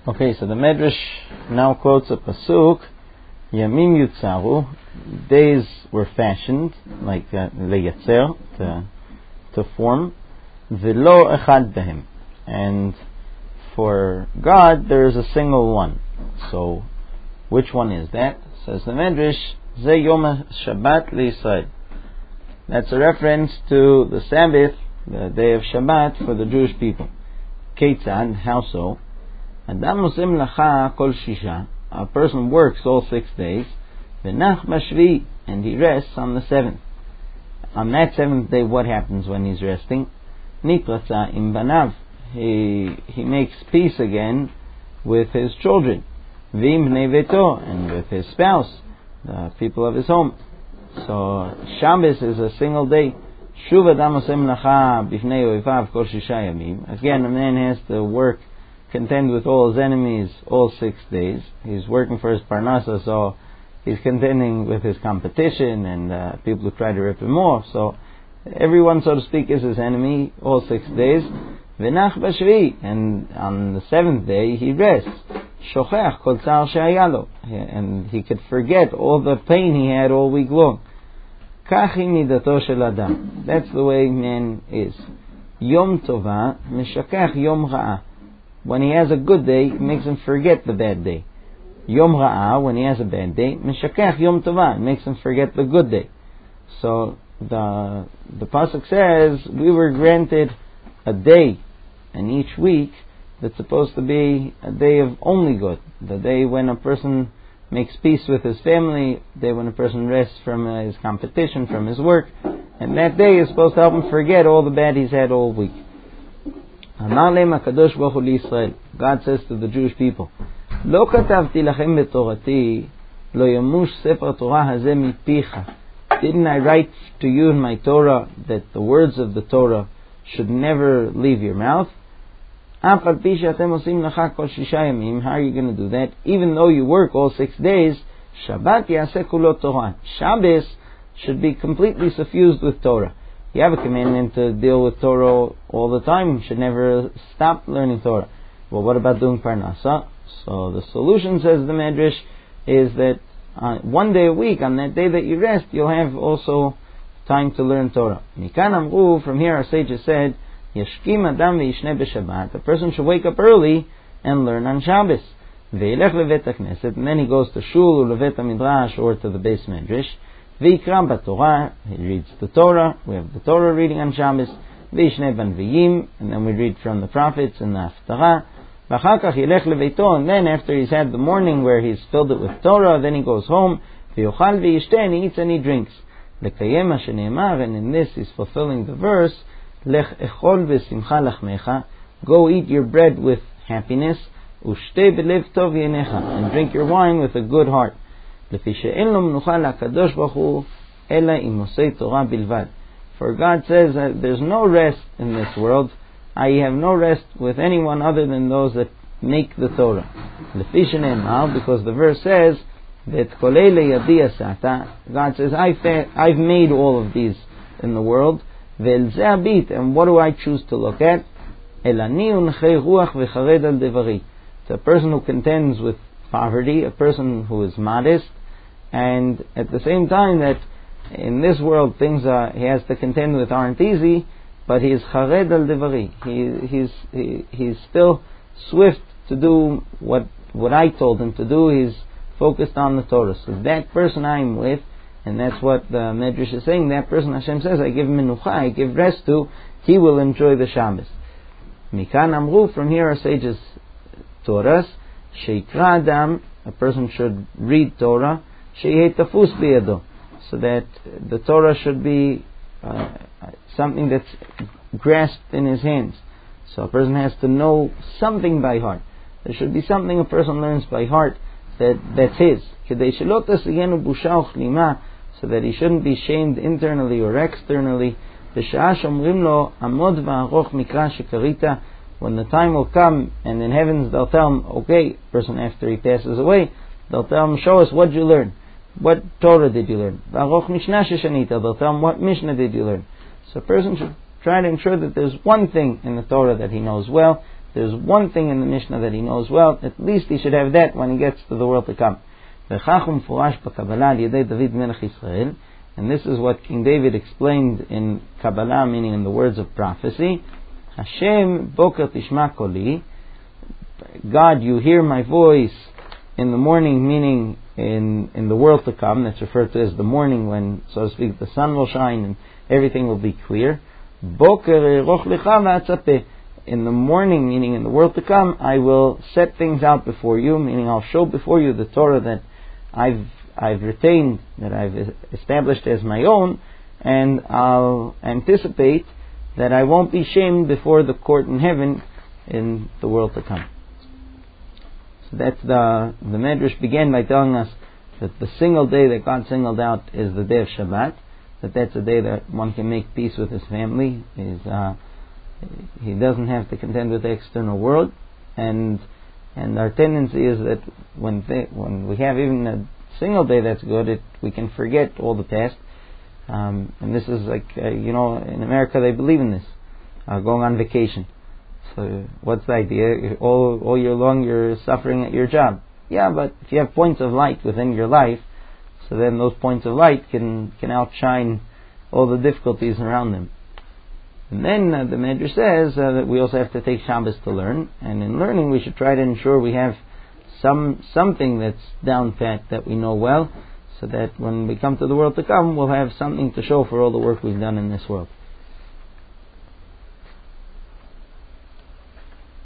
Okay, so the Medrash now quotes a pasuk, Yamim Yutzaru, days were fashioned, like leyatzer, to form, V'lo echad behem, and for God there is a single one. So, which one is that? Says the Medrash, Ze Yom Shabbat L'Yisrael. That's a reference to the Sabbath, the day of Shabbat for the Jewish people. Keitzad, how so? Adam osim lacha kol shisha. A person works all 6 days. V'nach b'shvi, and he rests on the 7th. On that 7th day, what happens when he's resting? Nitratza im banav. He makes peace again with his children. V'im bnei veto, and with his spouse, the people of his home. So Shabbos is a single day. Shuv adam osim lacha b'fnei oivav kol shisha yamim. Again, a man has to work, contend with all his enemies all 6 days. He's working for his parnasa, so he's contending with his competition and people who try to rip him off. So everyone, so to speak, is his enemy all 6 days. V'nach b'shvi, and on the 7th day he rests. Shochech kol tzar she'ayalo, and he could forget all the pain he had all week long. Kachi midato shel adam. That's the way man is. Yom tova meshakach yom ra'ah. When he has a good day, it makes him forget the bad day. Yom Ra'ah, when he has a bad day, Meshakach Yom Tovah, it makes him forget the good day. So the pasuk says we were granted a day, and each week that's supposed to be a day of only good. The day when a person makes peace with his family, the day when a person rests from his competition, from his work, and that day is supposed to help him forget all the bad he's had all week. God says to the Jewish people, Lo katavti lachem betorati, lo yamush sefer Torah hazeh mipicha. Didn't I write to you in my Torah that the words of the Torah should never leave your mouth? How are you going to do that? Even though you work all 6 days, Shabbat yaseh kulo Torah. Shabbos should be completely suffused with Torah. You have a commandment to deal with Torah all the time. You should never stop learning Torah. Well, what about doing Parnasa? So the solution, says the Medrash, is that one day a week, on that day that you rest, you'll have also time to learn Torah. Mikan amru, from here our sages said, Yashkim adam ve'yishne b'Shabbat. A person should wake up early and learn on Shabbos. Ve'elech levet HaKnesset, and then he goes to Shul or levet HaMidrash or to the Beis Medrash. V'ikram b'Torah, he reads the Torah. We have the Torah reading on Shabbos. V'yishne b'Nvi'im, and then we read from the prophets and the Haftarah. V'achar kach yilech leveito, and then after he's had the morning where he's filled it with Torah, then he goes home. V'yochal v'yishte, and he eats and he drinks. Lekayem ha shene'emar, and in this he's fulfilling the verse, Lech echol v'simcha lachmecha, go eat your bread with happiness. Ushte b'lev tov yenecha, and drink your wine with a good heart. For God says that there's no rest in this world. I have no rest with anyone other than those that make the Torah. Because the verse says that God says, I've made all of these in the world. And what do I choose to look at? The person who contends with poverty, a person who is modest, and at the same time that in this world things he has to contend with aren't easy, but he is chared al devari. He's still swift to do what I told him to do. He's focused on the Torah. So that person I'm with, and that's what the Medrash is saying, that person Hashem says, I give menucha, I give rest to, he will enjoy the Shabbos. Mikan amru, from here our sages taught us, Sheikra Adam, a person should read Torah, Sheyeh tafus biyado, so that the Torah should be something that's grasped in his hands. So a person has to know something by heart. There should be something a person learns by heart that's his. Kedei shelo tasiyenu busha uchlima, so that he shouldn't be shamed internally or externally. B'sha'ah shomrim lo amod va'aroch mikra shekarita. When the time will come, and in heavens they'll tell him, okay, person after he passes away, they'll tell him, show us what you learned. What Torah did you learn? They'll tell him, what Mishnah did you learn? So a person should try to ensure that there's one thing in the Torah that he knows well, there's one thing in the Mishnah that he knows well, at least he should have that when he gets to the world to come. And this is what King David explained in Kabbalah, meaning in the words of prophecy. Hashem boker tishma koli. God, you hear my voice in the morning, meaning in the world to come. That's referred to as the morning, when, so to speak, the sun will shine and everything will be clear. Boker eroch lecha v'atzapeh. In the morning, meaning in the world to come, I will set things out before you, meaning I'll show before you the Torah that I've retained, that I've established as my own, and I'll anticipate that I won't be shamed before the court in heaven in the world to come. So that's the Medrash began by telling us that the single day that God singled out is the day of Shabbat, that's a day that one can make peace with his family. He doesn't have to contend with the external world, and our tendency is that when we have even a single day that's good, we can forget all the past. And this is like, in America they believe in this, going on vacation. So what's the idea? All year long you're suffering at your job. Yeah, but if you have points of light within your life, so then those points of light can outshine all the difficulties around them. And then the Medrash says that we also have to take Shabbos to learn, and in learning we should try to ensure we have something that's down pat, that we know well, so that when we come to the world to come, we'll have something to show for all the work we've done in this world.